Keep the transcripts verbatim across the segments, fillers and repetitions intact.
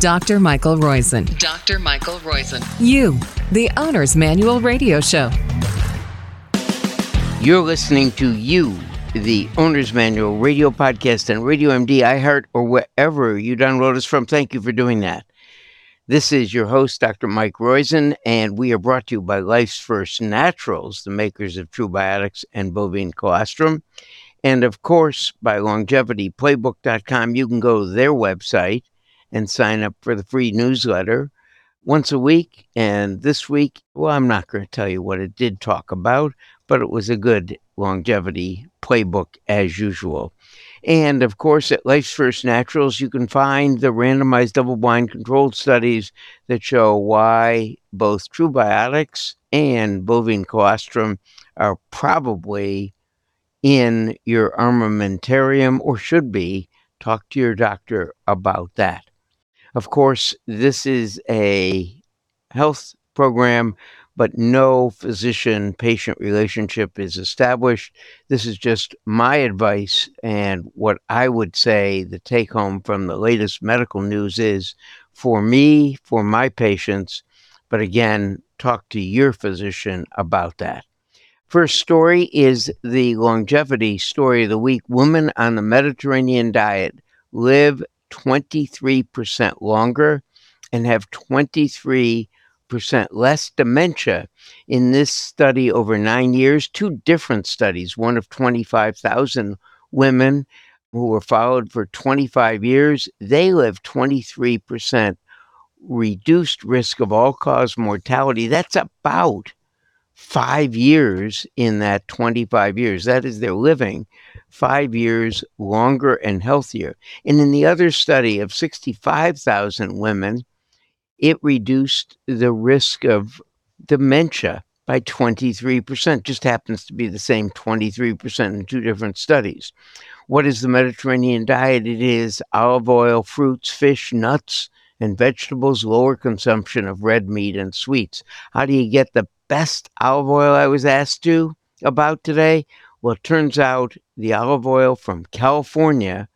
Doctor Michael Roizen. Doctor Michael Roizen. You, the Owner's Manual Radio Show. You're listening to You, the Owner's Manual Radio Podcast on Radio M D, iHeart, or wherever you download us from. Thank you for doing that. This is your host, Doctor Mike Roizen, and we are brought to you by Life's First Naturals, the makers of True Biotics and Bovine Colostrum, and of course, by longevity playbook dot com. You can go to their website and sign up for the free newsletter once a week. And this week, well, I'm not going to tell you what it did talk about, but it was a good longevity playbook as usual. And of course, at Life's First Naturals, you can find the randomized double-blind controlled studies that show why both True Biotics and Bovine Colostrum are probably in your armamentarium, or should be. Talk to your doctor about that. Of course, this is a health program, but no physician-patient relationship is established. This is just my advice, and what I would say the take-home from the latest medical news is for me, for my patients, but again, talk to your physician about that. First story is the longevity story of the week. Women on the Mediterranean diet live twenty-three percent longer and have twenty-three percent less dementia in this study over nine years. Two different studies, one of twenty-five thousand women who were followed for twenty-five years. They live twenty-three percent reduced risk of all-cause mortality. That's about five years in that twenty-five years. That is, they're living five years longer and healthier. And in the other study of sixty-five thousand women, it reduced the risk of dementia by twenty-three percent. Just happens to be the same twenty-three percent in two different studies. What is the Mediterranean diet? It is olive oil, fruits, fish, nuts, and vegetables, lower consumption of red meat and sweets. How do you get the best olive oil, I was asked to about today? Well, it turns out the olive oil from California,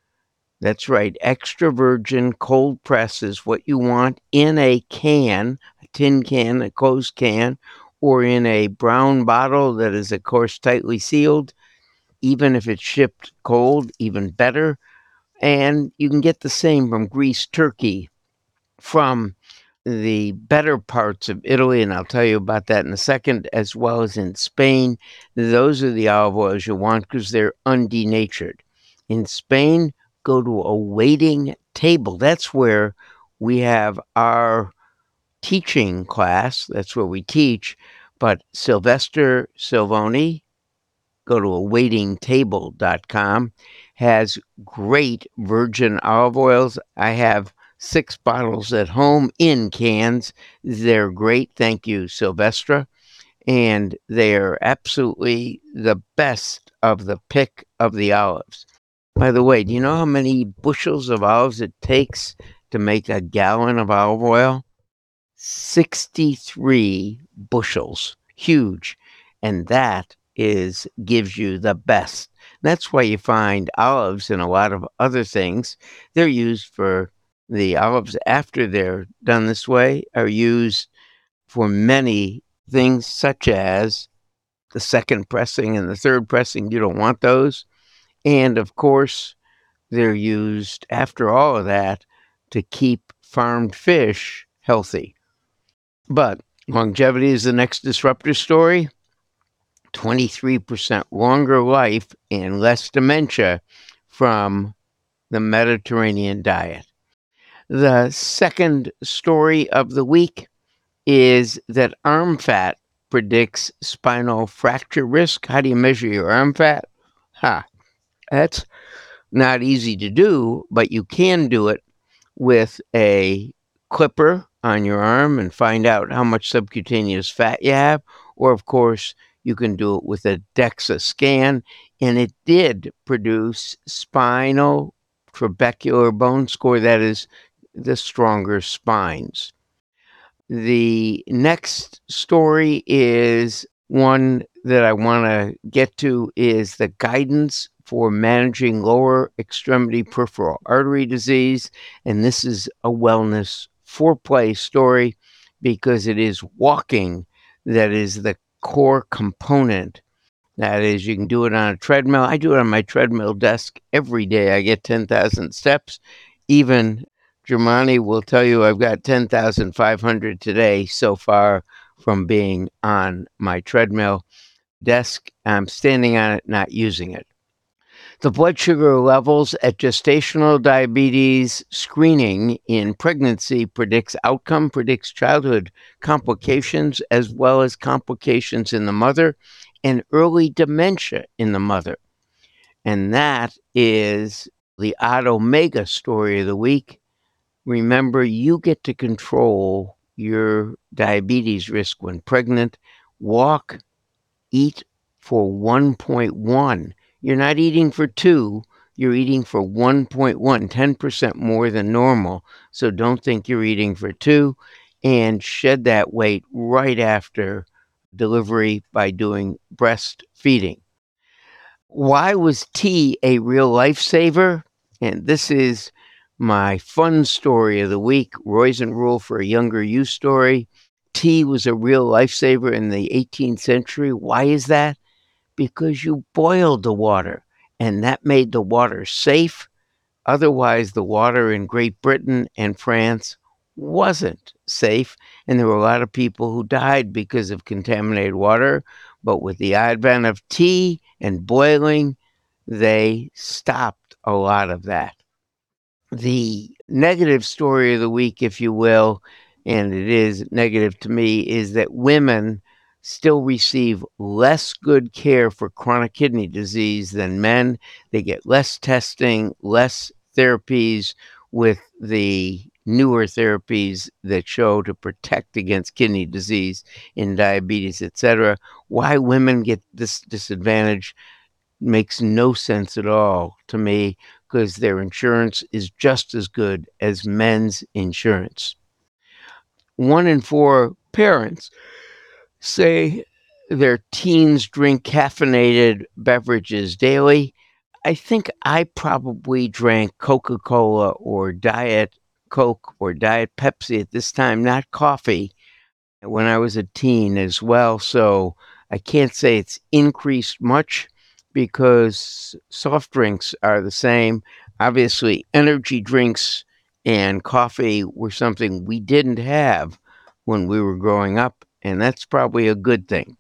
that's right, extra virgin cold press is what you want in a can, a tin can, a closed can, or in a brown bottle that is, of course, tightly sealed. Even if it's shipped cold, even better. And you can get the same from Greece, Turkey, from the better parts of Italy, and I'll tell you about that in a second, as well as in Spain. Those are the olive oils you want because they're undenatured. In Spain, go to a waiting table. That's where we have our teaching class. That's where we teach. But Sylvester Silvoni, go to a waiting table dot com, has great virgin olive oils. I have six bottles at home in cans. They're great. Thank you, Sylvestra. And they're absolutely the best of the pick of the olives. By the way, do you know how many bushels of olives it takes to make a gallon of olive oil? sixty-three bushels. Huge. And that is gives you the best. That's why you find olives in a lot of other things. They're used for The olives, after they're done this way, are used for many things, such as the second pressing and the third pressing. You don't want those. And, of course, they're used, after all of that, to keep farmed fish healthy. But longevity is the next disruptor story. twenty-three percent longer life and less dementia from the Mediterranean diet. The second story of the week is that arm fat predicts spinal fracture risk. How do you measure your arm fat? Ha, that's not easy to do, but you can do it with a clipper on your arm and find out how much subcutaneous fat you have. Or, of course, you can do it with a DEXA scan, and it did produce spinal trabecular bone score, that is, the stronger spines. The next story is one that I want to get to, is the guidance for managing lower extremity peripheral artery disease. And this is a wellness foreplay story because it is walking that is the core component. That is, you can do it on a treadmill. I do it on my treadmill desk every day. I get ten thousand steps. Even Germani will tell you I've got ten thousand five hundred today so far from being on my treadmill desk. I'm standing on it, not using it. The blood sugar levels at gestational diabetes screening in pregnancy predicts outcome, predicts childhood complications, as well as complications in the mother and early dementia in the mother. And that is the Odd Omega story of the week. Remember, you get to control your diabetes risk when pregnant. Walk, eat for one point one. You're not eating for two, you're eating for one point one, ten percent more than normal. So don't think you're eating for two, and shed that weight right after delivery by doing breastfeeding. Why was tea a real lifesaver? And this is my fun story of the week, Roizen Rule for a Younger You story. Tea was a real lifesaver in the eighteenth century. Why is that? Because you boiled the water, and that made the water safe. Otherwise, the water in Great Britain and France wasn't safe, and there were a lot of people who died because of contaminated water. But with the advent of tea and boiling, they stopped a lot of that. The negative story of the week, if you will, and it is negative to me, is that women still receive less good care for chronic kidney disease than men. They get less testing, less therapies with the newer therapies that show to protect against kidney disease in diabetes, et cetera. Why women get this disadvantage makes no sense at all to me, because their insurance is just as good as men's insurance. One in four parents say their teens drink caffeinated beverages daily. I think I probably drank Coca-Cola or Diet Coke or Diet Pepsi at this time, not coffee, when I was a teen as well. So I can't say it's increased much because soft drinks are the same. Obviously, energy drinks and coffee were something we didn't have when we were growing up, and that's probably a good thing.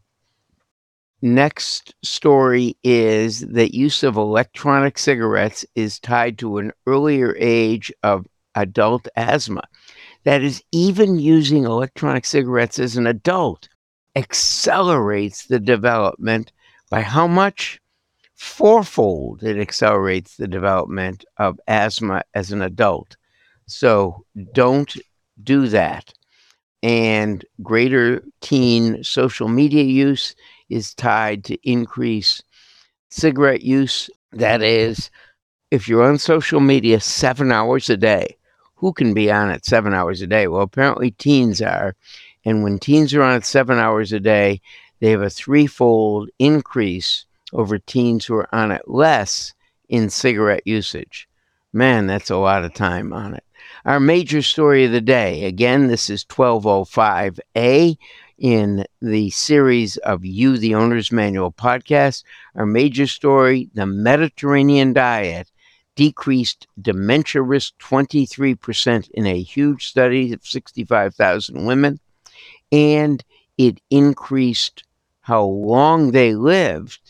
Next story is that use of electronic cigarettes is tied to an earlier age of adult asthma. That is, even using electronic cigarettes as an adult accelerates the development by how much? Fourfold it accelerates the development of asthma as an adult. So don't do that. And greater teen social media use is tied to increased cigarette use. That is, if you're on social media seven hours a day, who can be on it seven hours a day? Well, apparently teens are. And when teens are on it seven hours a day, they have a threefold increase over teens who are on it less in cigarette usage. Man, that's a lot of time on it. Our major story of the day, again, this is twelve oh five A in the series of You, the Owner's Manual podcast. Our major story, the Mediterranean diet decreased dementia risk twenty-three percent in a huge study of sixty-five thousand women, and it increased how long they lived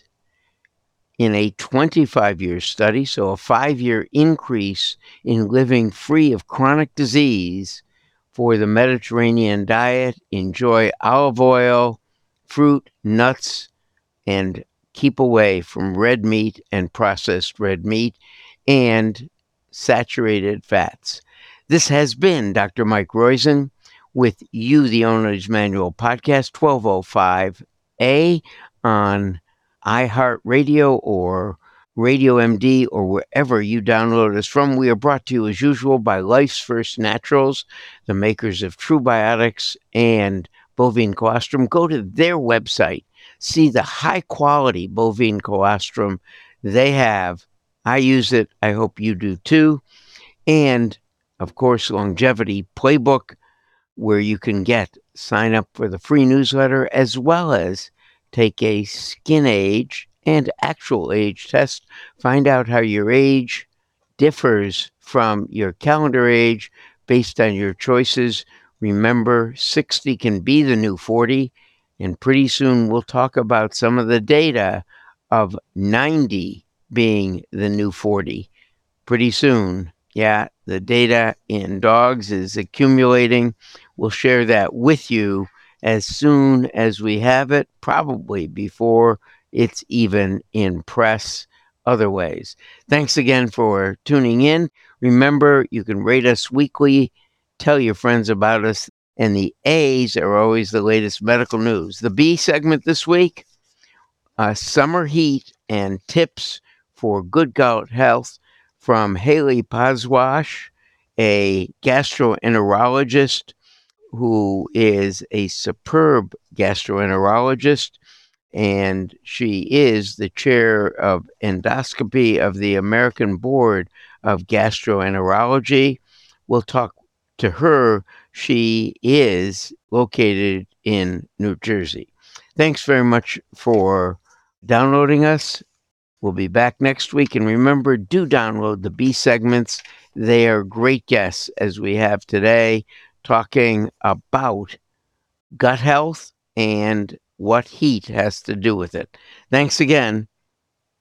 in a twenty-five-year study, so a five-year increase in living free of chronic disease for the Mediterranean diet. Enjoy olive oil, fruit, nuts, and keep away from red meat and processed red meat and saturated fats. This has been Doctor Mike Roizen with You, the Owner's Manual podcast, twelve oh five A on iHeartRadio or Radio M D or wherever you download us from. We are brought to you as usual by Life's First Naturals, the makers of True Biotics and bovine colostrum. Go to their website, see the high quality bovine colostrum they have. I use it. I hope you do too. And, of course, Longevity Playbook, where you can get sign up for the free newsletter as well as take a skin age and actual age test. Find out how your age differs from your calendar age based on your choices. Remember, sixty can be the new forty, and pretty soon we'll talk about some of the data of ninety being the new forty. Pretty soon, yeah, the data in dogs is accumulating. We'll share that with you as soon as we have it, probably before it's even in press other ways. Thanks again for tuning in. Remember, you can rate us weekly, tell your friends about us, and the A's are always the latest medical news. The B segment this week, uh, summer heat and tips for good gut health from Haley Poswash, a gastroenterologist who is a superb gastroenterologist, and she is the chair of endoscopy of the American Board of Gastroenterology. We'll talk to her. She is located in New Jersey. Thanks very much for downloading us. We'll be back next week. And remember, do download the B segments. They are great guests, as we have today, talking about gut health and what heat has to do with it. Thanks again.